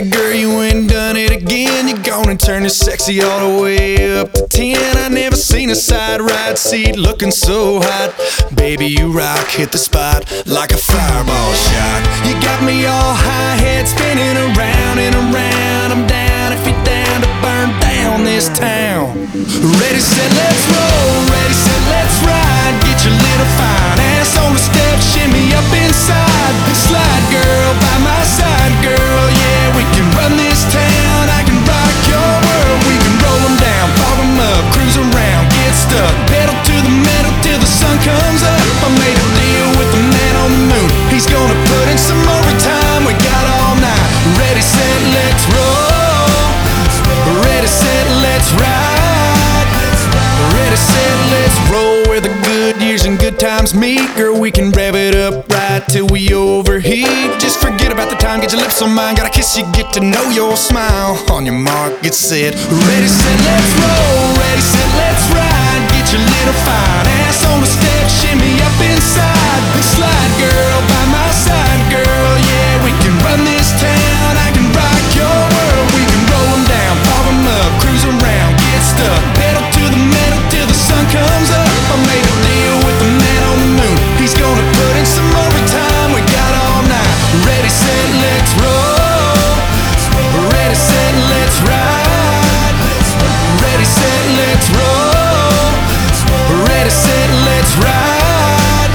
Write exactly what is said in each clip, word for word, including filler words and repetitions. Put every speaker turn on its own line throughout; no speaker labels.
Baby girl, you ain't done it again. You're gonna turn this sexy all the way up to ten. I never seen a side ride seat looking so hot. Baby, you rock, hit the spot like a fireball shot. You got me all high, head spinning around and around. I'm down if you're down to burn down this town. Ready, set, let's roll. Ready, set, let's ride. Get your little fine ass on the step, shimmy up inside. Slide, girl, by my side, girl. Yeah, we can run this town. I can rock your world. We can roll them down, pop them up, cruise around, get stuck, pedal to the metal till the sun comes up. I made a deal with the man on the moon. He's gonna put in some overtime. We got all night. Ready, set, let's roll. Ready, set, let's ride. Ready, set, let's roll. Where the good years and good times meet. Girl, we can rev it up right till we overheat. Just forget about the time, get your lips on mine. Gotta kiss you, get to know your smile. On your mark, get set. Ready, set, let's roll. Ready, set, let's ride. Get your little fine ass on the step, shimmy up inside. Slide, girl, by my side, girl. Yeah, we can run this town. I can rock your world. We can roll them down, pop them up, cruise around, get stuck, pedal to the metal till the sun comes up. I made a deal with the man on the moon. He's gonna put in some overtime. We got all night. Ready, set, let's roll. Ready, set, let's ride. Ready, set, let's roll. Ready, set, let's ride.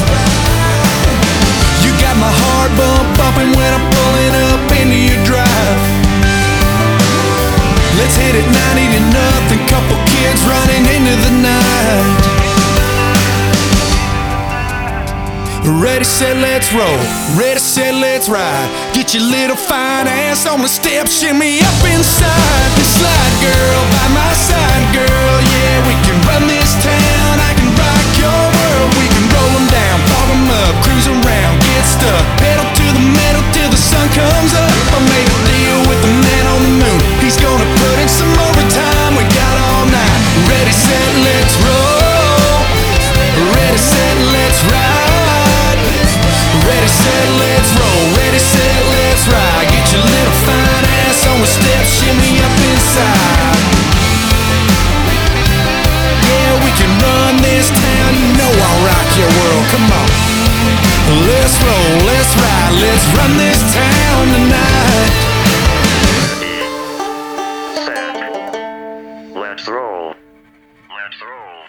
You got my heart bump bumping when I'm pulling up into your drive. Let's hit it ninety to nothing. Couple kids running into the night. Ready, set, let's roll. Ready, set, let's ride. Get your little fine ass on the step, shimmy up inside. Slide, girl, by my side, girl. Yeah, we can run this town. I can rock your world. We can roll them down, pop them up, cruise around, get stuck, pedal to the metal till the sun comes up. I made a deal with the man on the moon. He's gonna put in some overtime. We got all night. Ready, set, let's roll. Ready, set, let's ride. Ready, set, let's roll. Ready, set, let's ride. Get your little fine ass on the steps, shimmy up inside. Yeah, we can run this town. You know I'll rock your world. Come on. Let's roll, let's ride, let's run this town tonight.
Set. Let's roll. Let's roll.